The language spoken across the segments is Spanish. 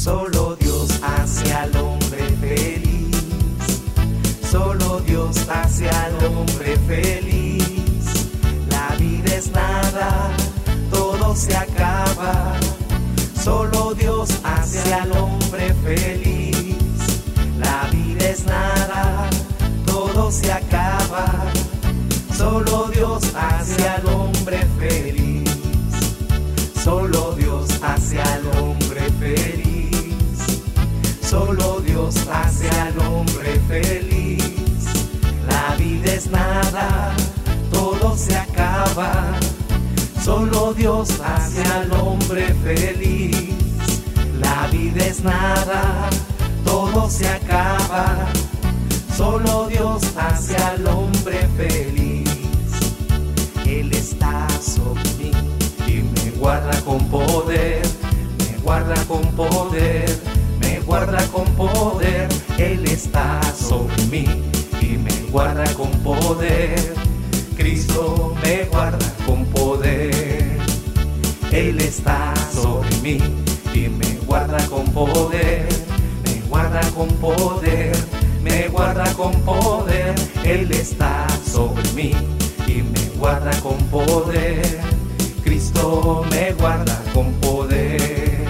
Solo Dios hace al hombre feliz. Solo Dios hace al hombre feliz. La vida es nada, todo se acaba. Solo Dios hace al hombre feliz. La vida es nada, todo se acaba. Solo Dios hace al hombre feliz. Solo Dios hace al hombre feliz. Solo Dios hace al hombre feliz. La vida es nada, todo se acaba. Solo Dios hace al hombre feliz. La vida es nada, todo se acaba. Solo Dios hace al hombre feliz. Él está sobre mí y me guarda con poder. Me guarda con poder, me guarda con poder. Él está sobre mí y me guarda con poder. Cristo me guarda con poder. Él está sobre mí y me guarda con poder. Me guarda con poder, me guarda con poder. Él está sobre mí y me guarda con poder. Cristo me guarda con poder.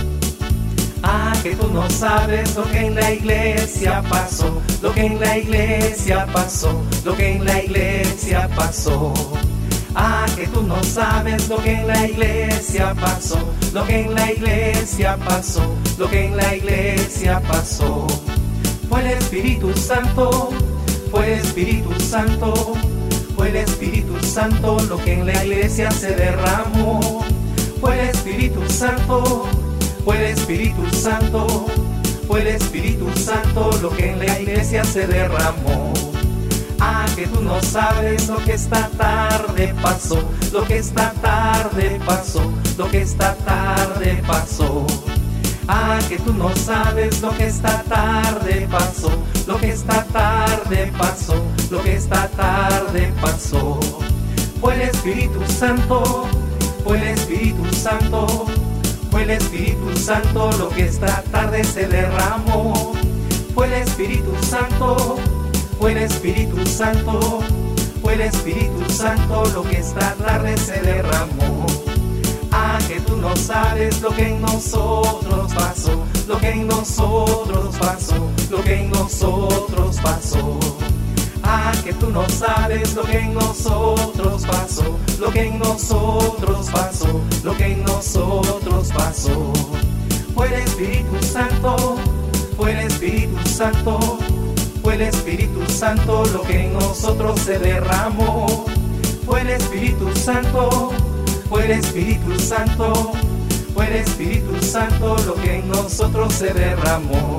Ah, que tú no sabes lo que en la iglesia pasó, lo que en la iglesia pasó, lo que en la iglesia pasó. Ah, que tú no sabes lo que en la iglesia pasó, lo que en la iglesia pasó, lo que en la iglesia pasó. Fue el Espíritu Santo, fue el Espíritu Santo, fue el Espíritu Santo lo que en la iglesia se derramó. Fue el Espíritu Santo, fue el Espíritu Santo, fue el Espíritu Santo lo que en la iglesia se derramó. Ah, que tú no sabes lo que esta tarde pasó, lo que esta tarde pasó, lo que esta tarde pasó. Ah, que tú no sabes lo que esta tarde pasó, lo que esta tarde pasó, lo que esta tarde pasó. Fue el Espíritu Santo, fue el Espíritu Santo, fue el Espíritu Santo lo que esta tarde se derramó. Fue el Espíritu Santo, fue el Espíritu Santo, fue el Espíritu Santo lo que esta tarde se derramó. Ah, que tú no sabes lo que en nosotros pasó, lo que en nosotros pasó, lo que en nosotros pasó. Ah, que tú no sabes lo que en nosotros pasó, lo que en nosotros pasó, lo que en nosotros pasó. Fue el Espíritu Santo, fue el Espíritu Santo, fue el Espíritu Santo lo que en nosotros se derramó. Fue el Espíritu Santo, fue el Espíritu Santo, fue el Espíritu Santo lo que en nosotros se derramó.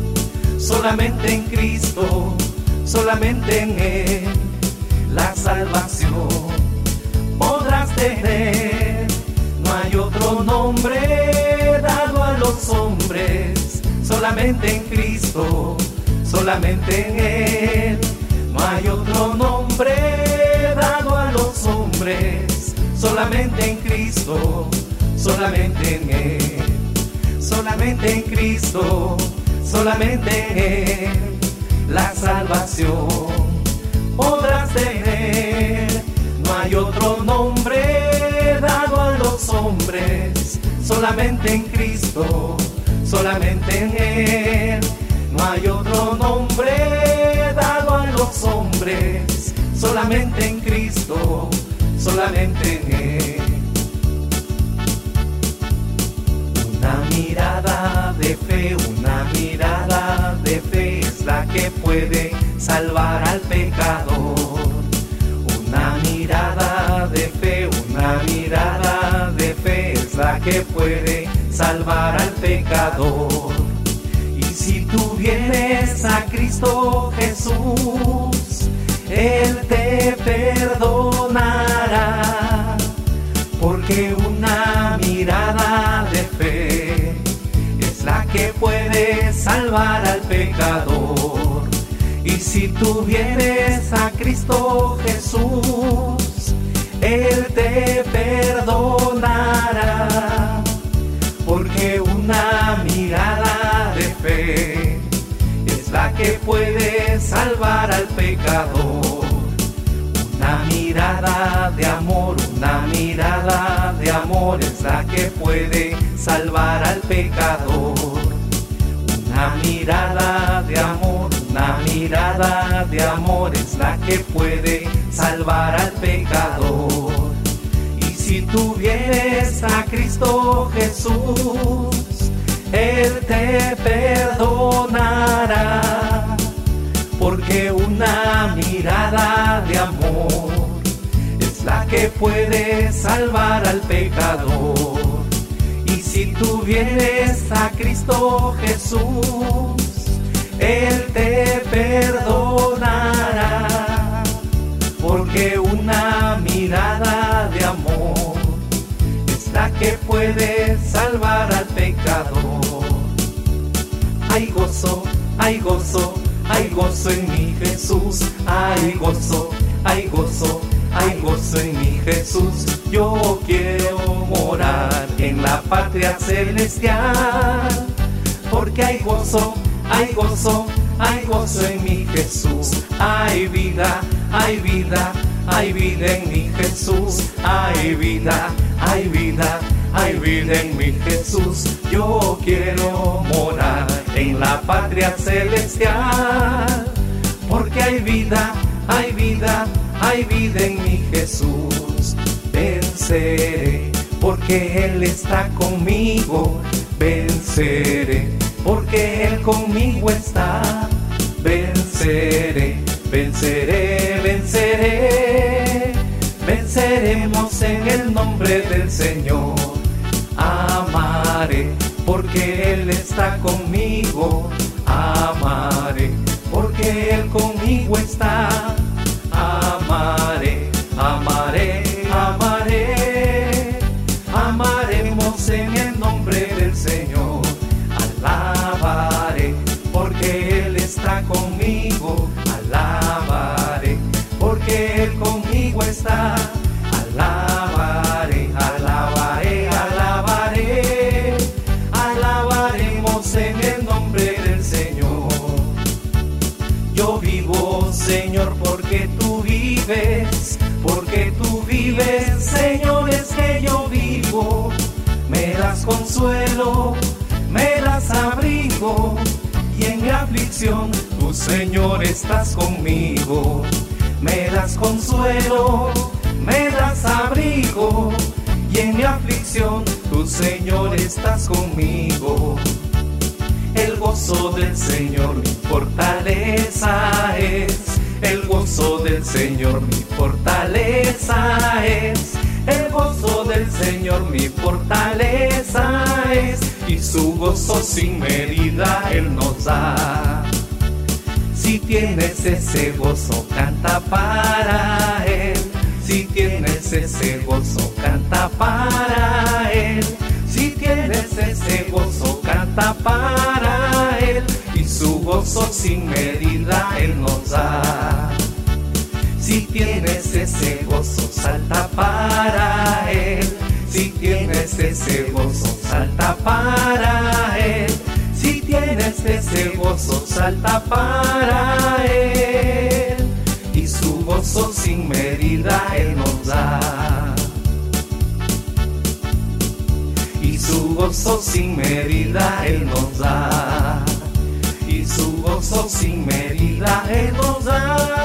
Solamente en Cristo, solamente en Él, la salvación podrás tener. No hay otro nombre dado a los hombres, solamente en Cristo, solamente en Él. No hay otro nombre dado a los hombres, solamente en Cristo, solamente en Él. Solamente en Cristo, solamente en Él, la salvación podrás tener. No hay otro nombre dado a los hombres, solamente en Cristo, solamente en Él. No hay otro nombre dado a los hombres, solamente en Cristo, solamente en Él. Una mirada de fe, una mirada de fe es la que puede salvar al pecador. Una mirada de fe, una mirada de fe es la que puede salvar al pecador. Y si tú vienes a Cristo Jesús, Él te perdonará, porque una mirada de fe es la que puede salvar al pecador. Y si tú vienes a Cristo Jesús, Él te perdonará, porque una mirada que puede salvar al pecador. Una mirada de amor, una mirada de amor es la que puede salvar al pecador. Una mirada de amor, una mirada de amor es la que puede salvar al pecador. Y si tú vienes a Cristo Jesús, Él te perdonará, porque una mirada de amor es la que puede salvar al pecador. Y si tú vienes a Cristo Jesús, Él te perdonará, porque una mirada de amor es la que puede salvar al pecador. Hay gozo, hay gozo, hay gozo en mi Jesús. Hay gozo, hay gozo, hay gozo en mi Jesús. Yo quiero morar en la patria celestial, porque hay gozo, hay gozo, hay gozo en mi Jesús. Hay vida, hay vida, hay vida en mi Jesús. Hay vida, hay vida, hay vida en mi Jesús. Yo quiero morar en la patria celestial, porque hay vida, hay vida, hay vida en mi Jesús. Venceré, porque Él está conmigo. Venceré, porque Él conmigo está. Venceré, venceré, venceré. Venceremos en el nombre del Señor. Amaré, porque Él está conmigo. Amaré, porque Él conmigo está. Amaré, amaré, amaré. Amaremos en el nombre del Señor. Alabaré, porque Él está conmigo. Alabaré, porque Él conmigo está. Alabaré, alabaré, alabaré. Alabaremos en el nombre del Señor. Yo vivo, Señor, porque tú vives. Porque tú vives, Señor, es que yo vivo. Me das consuelo, me das abrigo, y en mi aflicción tú, Señor, estás conmigo. Me das consuelo, me das abrigo, y en mi aflicción tú, Señor, estás conmigo. El gozo del Señor mi fortaleza es. El gozo del Señor mi fortaleza es. El gozo del Señor mi fortaleza es. Y su gozo sin medida Él nos da. Si tienes ese gozo, canta para Él. Si tienes ese gozo, canta para Él. Si tienes ese gozo, canta para Él. Y su gozo sin medida Él nos da. Si tienes ese gozo, salta para Él. Si tienes ese gozo, salta para Él. Si tienes ese gozo, salta para Él. Y su gozo sin medida Él nos da. Y su gozo sin medida Él nos da. Y su gozo sin medida Él nos da.